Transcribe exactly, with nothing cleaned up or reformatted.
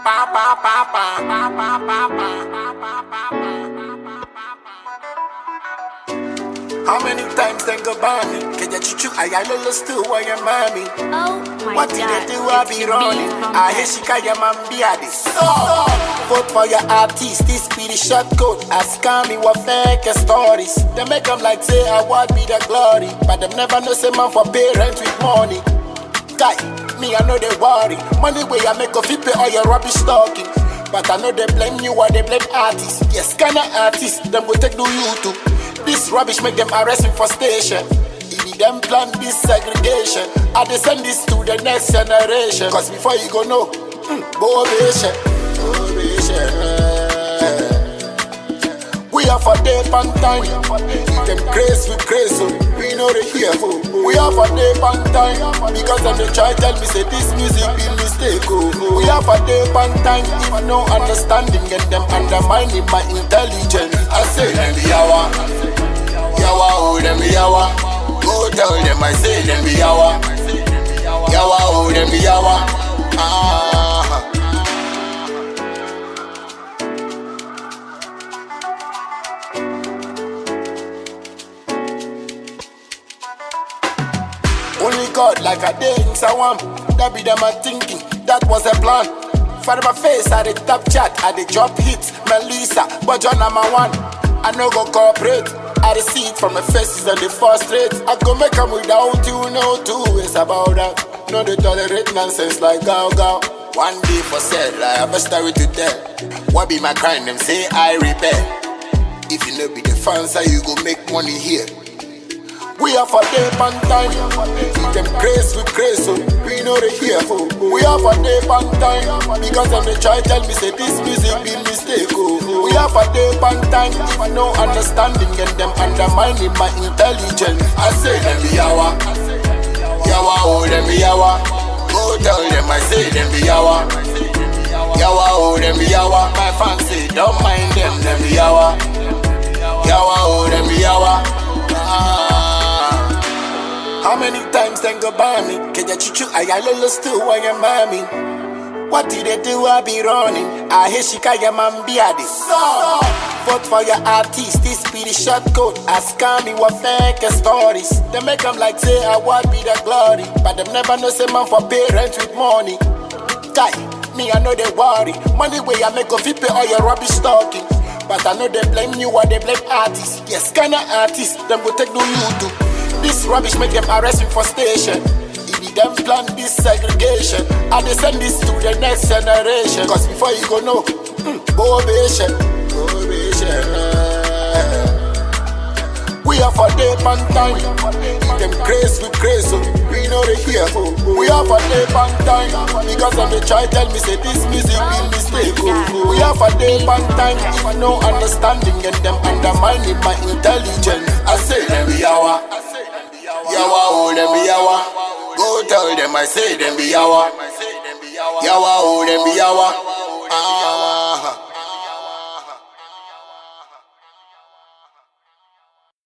How many times they go by me? Can you chuchu? I got little still why your mommy. Oh my What God. did they do? I be running. I hear she call your mom be at this. So, vote for your artist. This be the short code. Ask me what fake stories. They make them like say I want be the glory, but them never know say man for parents with money. Guy, me I know they worry. Money way I make a fit pay all your rubbish talking. But I know they blame you or they blame artists. Yes, kind of artists, them go take do you too. This rubbish make them arrest me for station. If them plan this segregation, I dey send this to the next generation. Cause before you go know, mm, Bobation, Bobation. We are for day and time. If them craze we crazy, so we know they hear. We are for day and time. Because them they try tell me say this music be mistake. Oh. We are for day and time. If no understanding and them undermining my intelligence. I say them be yawa, yawa oh them be yawa. Go tell them I say them be yawa, yawa oh them be yawa. Ah. Only God like a day in Sawam. That be them a thinking, that was a plan. For my face, I the top chat, I the drop hits. Melissa, but John number one. I no go cooperate. I the see it from the faces and the frustrate. I go make them without you, no two ways about that. No they tolerate nonsense like gow gow. One day for sale, I have a story to tell. What be my crime? Them say I repair. If you know be the fans, how you go make money here. We are for day and time. If them craze we crazy, so we know they hear. We are for day and time. Because them they try tell me say this music be mistake. We are for day and time. If no understanding and them undermining my intelligence. I say them be yawa, yawa oh them be yawa. Go tell them I say them be yawa, yawa oh them be yawa. My fans say don't mind them, them be yawa, yawa oh them be yawa. Ah. How many times they go by me? Can you chuchu? I got little still why your mommy. What did they do? I be running. I hear she call your mom be at this. So, vote for your artist. This be the short code. Ask me what fake stories. They make them like say I want be the glory, but them never know say man for parents with money. Guy, me I know they worry. Money way I make a fit pay all your rubbish talking. But I know they blame you or they blame artists. Yes, kind of artists. Them go take do you too. This rubbish make them arrest me for station. If them plan this segregation, I they send this to the next generation. Cause before you go know, mm, Bobation, Bobation. We are for day and time. If them craze we crazy, so we know they hear. We are for day and time. Because them they try tell me say this music be mistake. We are for day and time. If no understanding and them undermining my intelligence. I say them be yawa, yawa oh them be yawa. Go tell them I say them be yawa, yawa oh them be yawa. Ah.